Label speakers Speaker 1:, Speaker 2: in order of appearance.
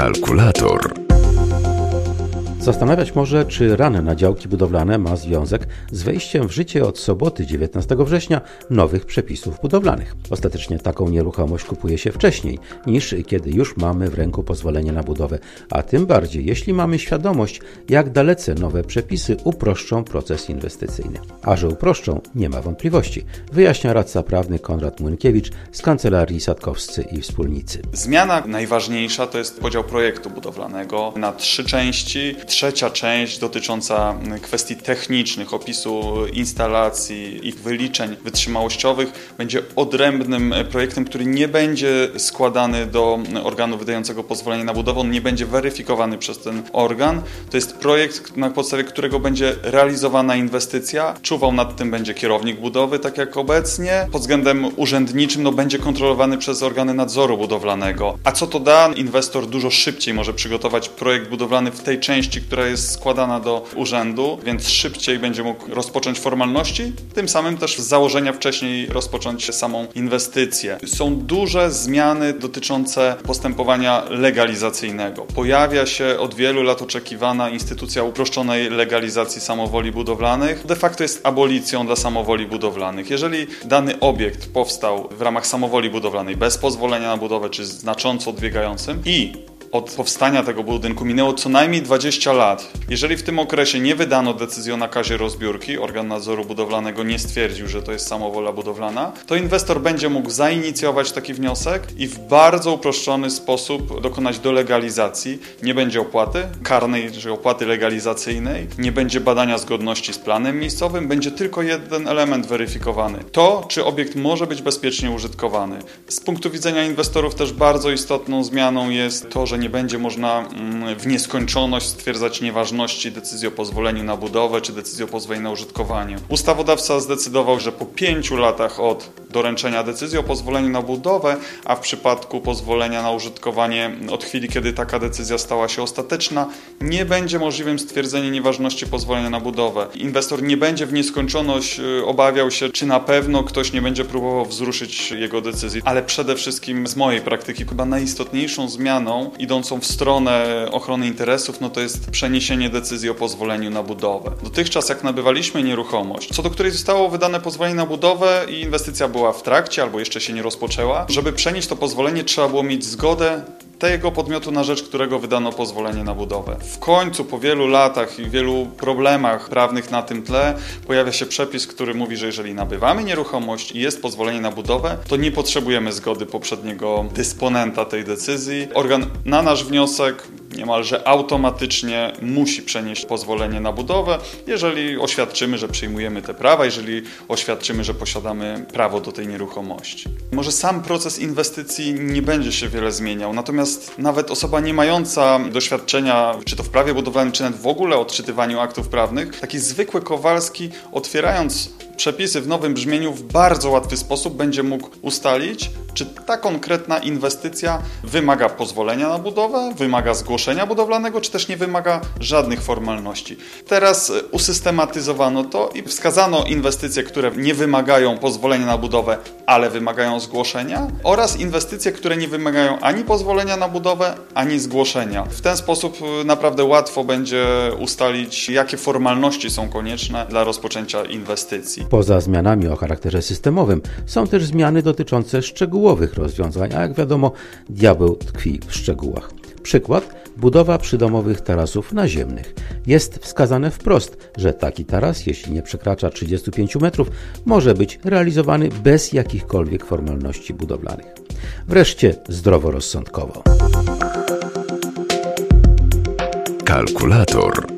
Speaker 1: Kalkulator.
Speaker 2: Zastanawiać może, czy run na działki budowlane ma związek z wejściem w życie od soboty 19 września nowych przepisów budowlanych. Ostatecznie taką nieruchomość kupuje się wcześniej, niż kiedy już mamy w ręku pozwolenie na budowę, a tym bardziej jeśli mamy świadomość, jak dalece nowe przepisy uproszczą proces inwestycyjny. A że uproszczą, nie ma wątpliwości, wyjaśnia radca prawny Konrad Młynkiewicz z Kancelarii Sadkowscy i Wspólnicy.
Speaker 3: Zmiana najważniejsza to jest podział projektu budowlanego na 3 części. Trzecia część dotycząca kwestii technicznych, opisu instalacji, ich wyliczeń wytrzymałościowych będzie odrębnym projektem, który nie będzie składany do organu wydającego pozwolenie na budowę, on nie będzie weryfikowany przez ten organ. To jest projekt, na podstawie którego będzie realizowana inwestycja. Czuwał nad tym będzie kierownik budowy, tak jak obecnie. Pod względem urzędniczym będzie kontrolowany przez organy nadzoru budowlanego. A co to da? Inwestor dużo szybciej może przygotować projekt budowlany w tej części, która jest składana do urzędu, więc szybciej będzie mógł rozpocząć formalności, tym samym też z założenia wcześniej rozpocząć samą inwestycję. Są duże zmiany dotyczące postępowania legalizacyjnego. Pojawia się od wielu lat oczekiwana instytucja uproszczonej legalizacji samowoli budowlanych. De facto jest abolicją dla samowoli budowlanych. Jeżeli dany obiekt powstał w ramach samowoli budowlanej bez pozwolenia na budowę, czy znacząco odbiegającym i od powstania tego budynku minęło co najmniej 20 lat. Jeżeli w tym okresie nie wydano decyzji o nakazie rozbiórki, organ nadzoru budowlanego nie stwierdził, że to jest samowola budowlana, to inwestor będzie mógł zainicjować taki wniosek i w bardzo uproszczony sposób dokonać dolegalizacji. Nie będzie opłaty karnej czy opłaty legalizacyjnej, nie będzie badania zgodności z planem miejscowym, będzie tylko jeden element weryfikowany. To, czy obiekt może być bezpiecznie użytkowany. Z punktu widzenia inwestorów też bardzo istotną zmianą jest to, że nie będzie można w nieskończoność stwierdzać nieważności decyzji o pozwoleniu na budowę czy decyzji o pozwoleniu na użytkowanie. Ustawodawca zdecydował, że po 5 latach od doręczenia decyzji o pozwoleniu na budowę, a w przypadku pozwolenia na użytkowanie od chwili, kiedy taka decyzja stała się ostateczna, nie będzie możliwym stwierdzenie nieważności pozwolenia na budowę. Inwestor nie będzie w nieskończoność obawiał się, czy na pewno ktoś nie będzie próbował wzruszyć jego decyzji. Ale przede wszystkim z mojej praktyki chyba najistotniejszą zmianą idącą w stronę ochrony interesów, to jest przeniesienie decyzji o pozwoleniu na budowę. Dotychczas jak nabywaliśmy nieruchomość, co do której zostało wydane pozwolenie na budowę i inwestycja była w trakcie albo jeszcze się nie rozpoczęła, żeby przenieść to pozwolenie trzeba było mieć zgodę tego podmiotu, na rzecz którego wydano pozwolenie na budowę. W końcu po wielu latach i wielu problemach prawnych na tym tle pojawia się przepis, który mówi, że jeżeli nabywamy nieruchomość i jest pozwolenie na budowę, to nie potrzebujemy zgody poprzedniego dysponenta tej decyzji. Organ na nasz wniosek niemalże automatycznie musi przenieść pozwolenie na budowę, jeżeli oświadczymy, że przyjmujemy te prawa, jeżeli oświadczymy, że posiadamy prawo do tej nieruchomości. Może sam proces inwestycji nie będzie się wiele zmieniał, natomiast nawet osoba nie mająca doświadczenia, czy to w prawie budowlanym, czy nawet w ogóle odczytywaniu aktów prawnych, taki zwykły Kowalski, otwierając przepisy w nowym brzmieniu, w bardzo łatwy sposób będzie mógł ustalić, czy ta konkretna inwestycja wymaga pozwolenia na budowę, wymaga zgłoszenia budowlanego, czy też nie wymaga żadnych formalności. Teraz usystematyzowano to i wskazano inwestycje, które nie wymagają pozwolenia na budowę, ale wymagają zgłoszenia, oraz inwestycje, które nie wymagają ani pozwolenia na budowę, ani zgłoszenia. W ten sposób naprawdę łatwo będzie ustalić, jakie formalności są konieczne dla rozpoczęcia inwestycji.
Speaker 2: Poza zmianami o charakterze systemowym są też zmiany dotyczące szczegółowych rozwiązań, a jak wiadomo, diabeł tkwi w szczegółach. Przykład: budowa przydomowych tarasów naziemnych. Jest wskazane wprost, że taki taras, jeśli nie przekracza 35 metrów, może być realizowany bez jakichkolwiek formalności budowlanych. Wreszcie zdroworozsądkowo.
Speaker 1: Kalkulator.